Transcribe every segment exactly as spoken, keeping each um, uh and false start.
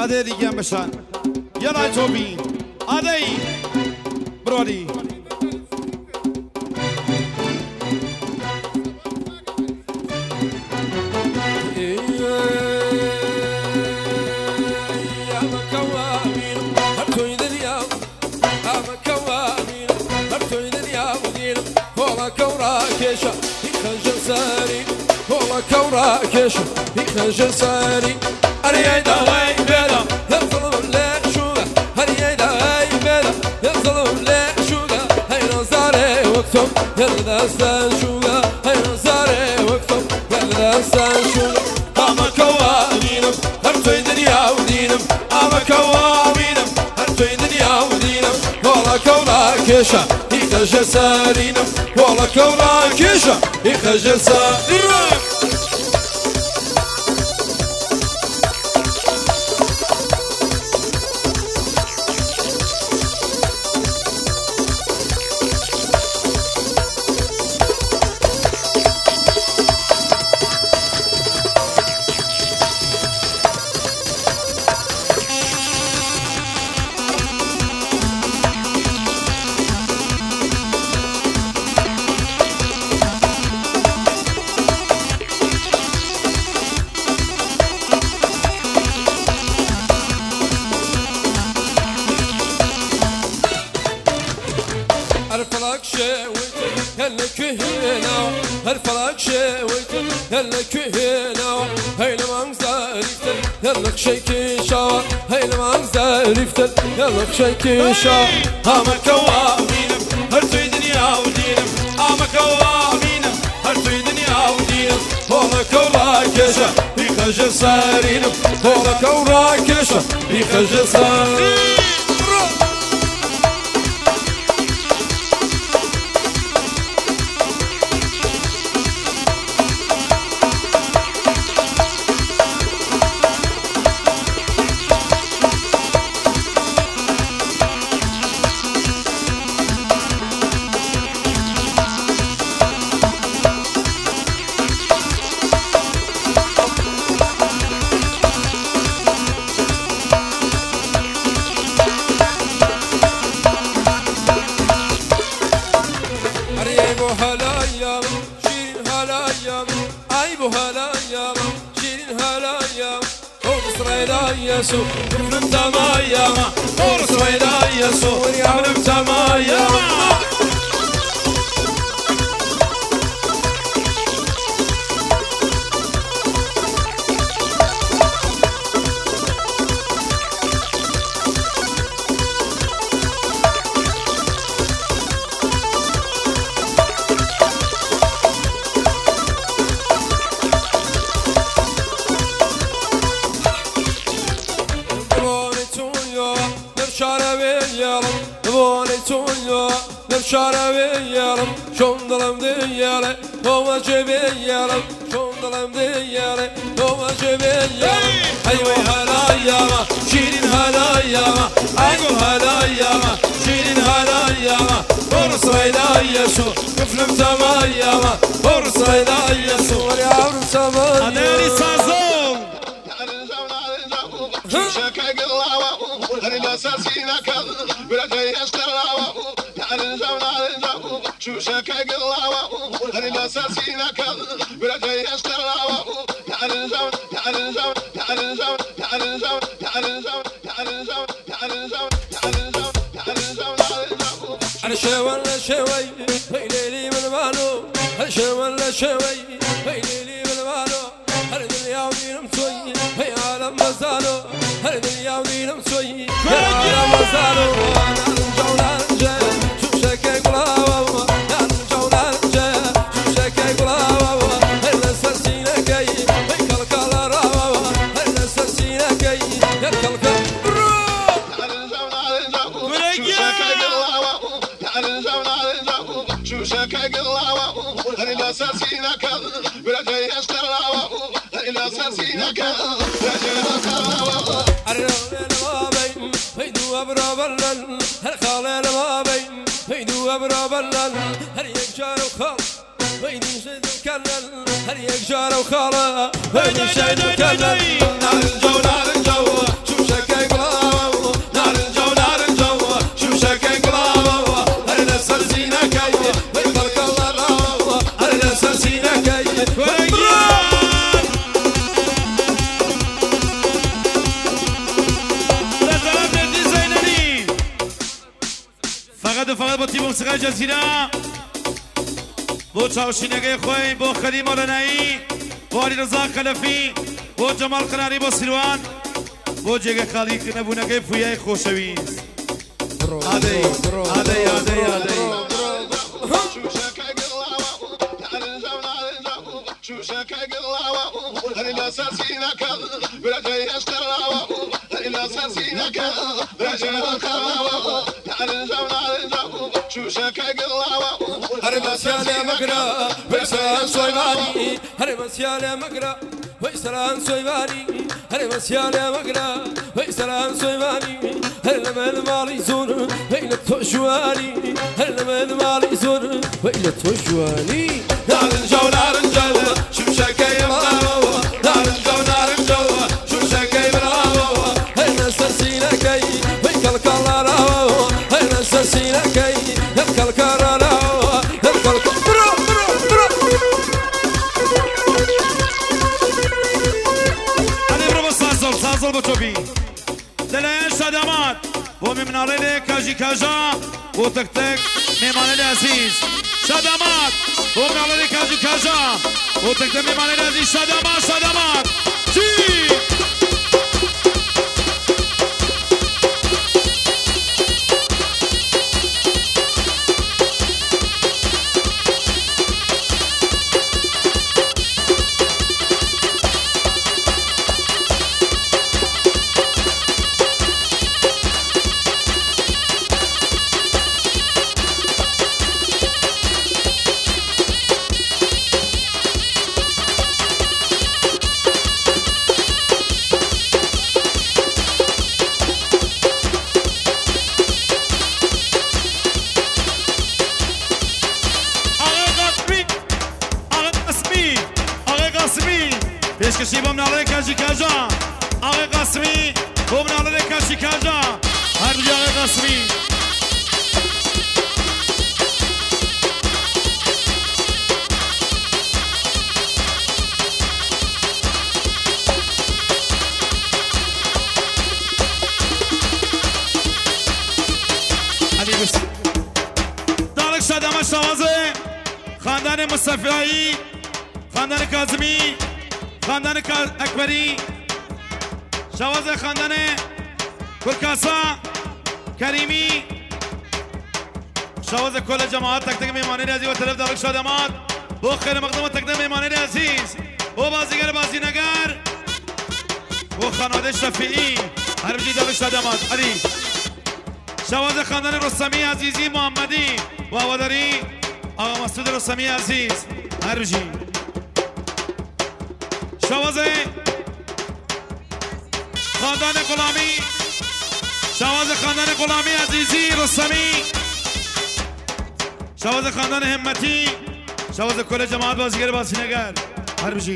ادي دیگه هم بشن یلا توبین ادی برادی يخجل ساري والله كورا كيش يخجل ساري هري داي بلا يظلم لا شوغا هري داي بلا يظلم لا شوغا هاي نزاري وقتهم يلا سان شوغا هاي نزاري وقتهم يلا سان شوغا اما كوامينم هرتوي دنيا ودينم اما كوامينم هرتوي دنيا ودينم والله كورا كيشا يخجل سارينم والله كورا كيشا يخجل سارينم هالفراق شويت هلا كهنا هالفراق شويت هلا كهنا هاي لما زاريفتل هلا شيكي شاور هاي لما زاريفتل هلا شيكي شاور اما كوامينم هرتوي دنيا ودينم اما كوامينم هرتوي دنيا ودينم والله كورا كيشا يخجل سارينم والله كورا كيشا يخجل سارينم يسوع من تمايما ورس ريدا يسوع من تمايما شاربي يارم شوندلم ديالي هو جبي يارم شوندلم ديالي هو جبي يارم ايوه هلا ياما شيرين هلا ياما ايوه هلا ياما شيرين هلا ياما ورس ريدا يسوع كفلم تما ياما ورس ريدا يسوع يا ورس تما ادري سازون شكا قلاوه هل اساسينا كذ بلا يستلاوه شو شكا قلاوه هل اساسينا كذ بلا يستلاوه يا الزون يا الزون يا الزون يا الزون يا الزون يا الزون يا الزون يا الزون يا الزون انا شوال شوي هي ليلي من مالو هل شوال شوي هي ليلي من مالو هل الدنيا ودين مسوي هي عالم مزالو هل الدنيا ودين مسوي هي عالم مزالو انا الجولان جاي شو شكا قلاوه يا الجولان جاي شو شكا قلاوه هل اساسينا كاي هي كلكلا راوه هل اساسينا كاي هي كلكلا شو شكا قلاوه هل اساسينا كذ بلا يستلاوه هل اساسينا كذ بلا يستلاوه هيدو أبرا بلن هل خالين ما بين هيدو أبرا بلن هل يكجار وخال هيدو شيد وكلن هل يكجار وخال هيدو شيد وكلن نار الجو نار الجو شو شك فقط با تیم موسیقی جزیره بۆ چاوشینەکەی خۆی بۆ خەلی مۆلەنایی بۆ عەلیرەزا خەلەفی بۆ جەمال قەناری بۆ سیروان بۆ جێگە خاڵی نەبوونەکەی فویای خۆشەویست ئادەی ئادەی ئادەی ئادەی هر مسیال مقرا ویسران سویوانی هر مسیال مقرا ویسران سویوانی هر مسیال مقرا ویسران سویوانی هر لمن مالی زور ویل توشوانی هر لمن مالی زور ویل توشوانی نارنجو نارنجو شو شکای براو نارنجو نارنجو شو شکای براو هر نسرسینا کای ویکل کالاراو هر نسرسینا کای ویکل کالاراو سازل بچوبی دلایل شادامات و میمناله کاجی کاجا و تک تک میمانه عزیز شادامات و میمناله کاجی کاجا و تک تک میمانه عزیز شادامات شادامات چی پیشکشی با مناله کاجی کاجا آقای قاسمی با مناله کاجی کاجا هر روی آقای قاسمی علی بس دارک شادامه شوازه خاندان مصطفیایی خاندان کاظمی خاندان اکبری شواز خاندان کرکاسا کریمی شواز کل جماعت تک تک میمانی عزیز و طرف دارک شادامات بو خیر مقدم تک تک میمانی عزیز بو بازیگر بازینگر بو خانواده شفیعی هر بجی دارک شادامات علی شواز خاندان رستمی عزیزی محمدی و هواداری آقا مسعود رستمی عزیز هر بجی شوازه خاندان غلامی شوازه خاندان غلامی عزیزی رستمی شوازه خاندان همتی شوازه کل جماعت بازیگر بازینگر هر بجی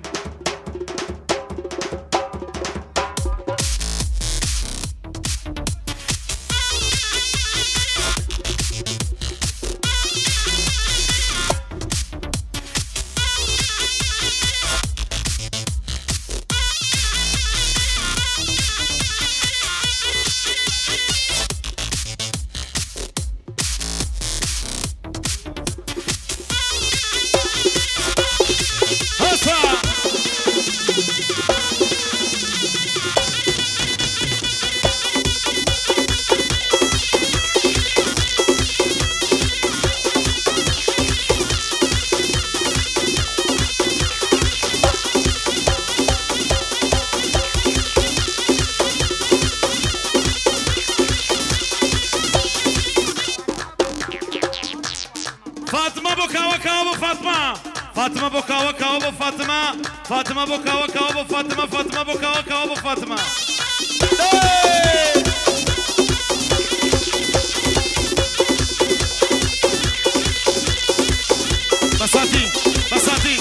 فاطمه بوكاوا كاوا فاطمه فاطمه بوكاوا كاوا فاطمه فاطمه بوكاوا كاوا فاطمه بساتي بساتي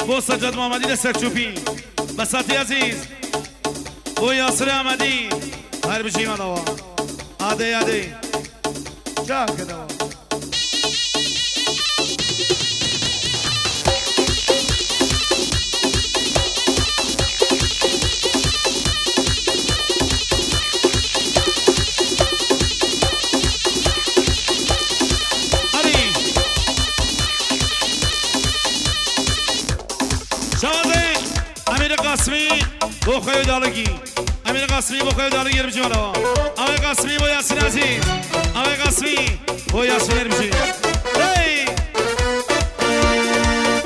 بو سجاد محمدی دستک چوپی بساتی عزیز بو یاسر احمدی هر بچی من آوا آده آده جا کده آوا قاسمی با خیلی دالگی امیر قاسمی با خیلی دالگی میشه بالا آقای قاسمی با یاسین عزیز آقای قاسمی با یاسین میشه هی